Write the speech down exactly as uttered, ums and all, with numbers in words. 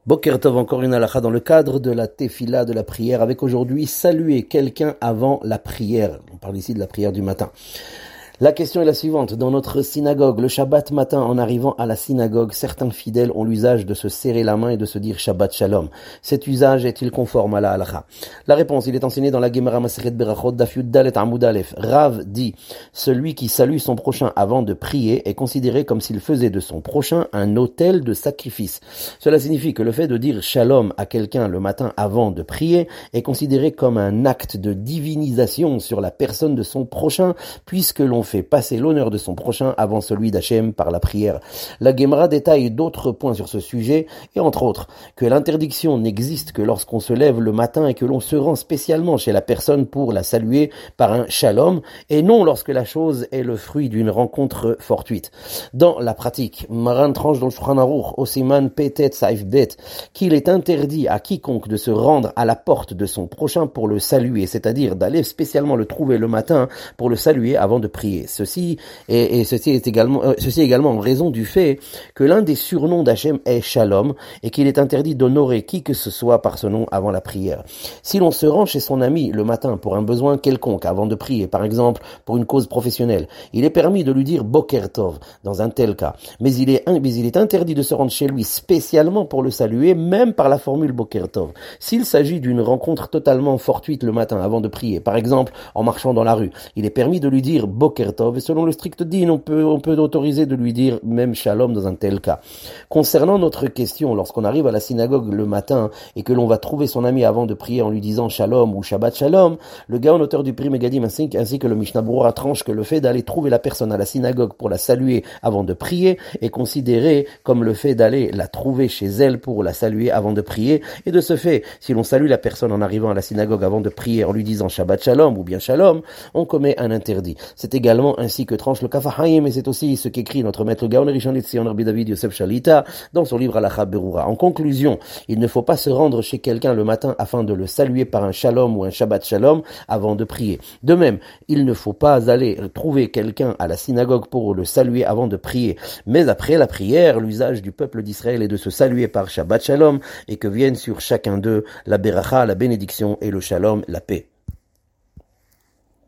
Boker Tov, encore une halakha dans le cadre de la tefila, de la prière, avec aujourd'hui saluer quelqu'un avant la prière. On parle ici de la prière du matin. La question est la suivante. Dans notre synagogue, le Shabbat matin, en arrivant à la synagogue, certains fidèles ont l'usage de se serrer la main et de se dire Shabbat Shalom. Cet usage est-il conforme à la halakha? La réponse, il est enseigné dans la Gemara Masechet Berachot, Daf Yud Dalet Amud Aleph. Rav dit, celui qui salue son prochain avant de prier est considéré comme s'il faisait de son prochain un autel de sacrifice. Cela signifie que le fait de dire Shalom à quelqu'un le matin avant de prier est considéré comme un acte de divinisation sur la personne de son prochain, puisque l'on fait passer l'honneur de son prochain avant celui d'Hachem par la prière. La Gemara détaille d'autres points sur ce sujet, et entre autres, que l'interdiction n'existe que lorsqu'on se lève le matin et que l'on se rend spécialement chez la personne pour la saluer par un shalom, et non lorsque la chose est le fruit d'une rencontre fortuite. Dans la pratique, Maran tranche dans le Shulchan Aruch, au Siman Petet Saif Bet, qu'il est interdit à quiconque de se rendre à la porte de son prochain pour le saluer, c'est-à-dire d'aller spécialement le trouver le matin pour le saluer avant de prier. Ceci et, et ceci est également euh, ceci également en raison du fait que l'un des surnoms d'Hachem est Shalom et qu'il est interdit d'honorer qui que ce soit par ce nom avant la prière. Si l'on se rend chez son ami le matin pour un besoin quelconque avant de prier, par exemple pour une cause professionnelle, il est permis de lui dire Boker Tov dans un tel cas, mais il est mais il est interdit de se rendre chez lui spécialement pour le saluer, même par la formule Boker Tov. S'il s'agit d'une rencontre totalement fortuite le matin avant de prier, par exemple en marchant dans la rue, il est permis de lui dire Boker Tov, et selon le strict din, on peut, on peut autoriser de lui dire même Shalom dans un tel cas. Concernant notre question, lorsqu'on arrive à la synagogue le matin et que l'on va trouver son ami avant de prier en lui disant Shalom ou Shabbat Shalom, le Gaon, auteur du prix Megadim ainsi, ainsi que le Mishnah Berurah tranche que le fait d'aller trouver la personne à la synagogue pour la saluer avant de prier est considéré comme le fait d'aller la trouver chez elle pour la saluer avant de prier, et de ce fait, si l'on salue la personne en arrivant à la synagogue avant de prier en lui disant Shabbat Shalom ou bien Shalom, on commet un interdit. C'est également ainsi que tranche le Kaf HaChaim, et c'est aussi ce qu'écrit notre maître Gaon Rishon LeTzion Rabbi David Yosef Shalita dans son livre Halakha Berurah. En conclusion, il ne faut pas se rendre chez quelqu'un le matin afin de le saluer par un Shalom ou un Shabbat Shalom avant de prier. De même, il ne faut pas aller trouver quelqu'un à la synagogue pour le saluer avant de prier. Mais après la prière, l'usage du peuple d'Israël est de se saluer par Shabbat Shalom et que vienne sur chacun d'eux la beracha, la bénédiction et le Shalom, la paix.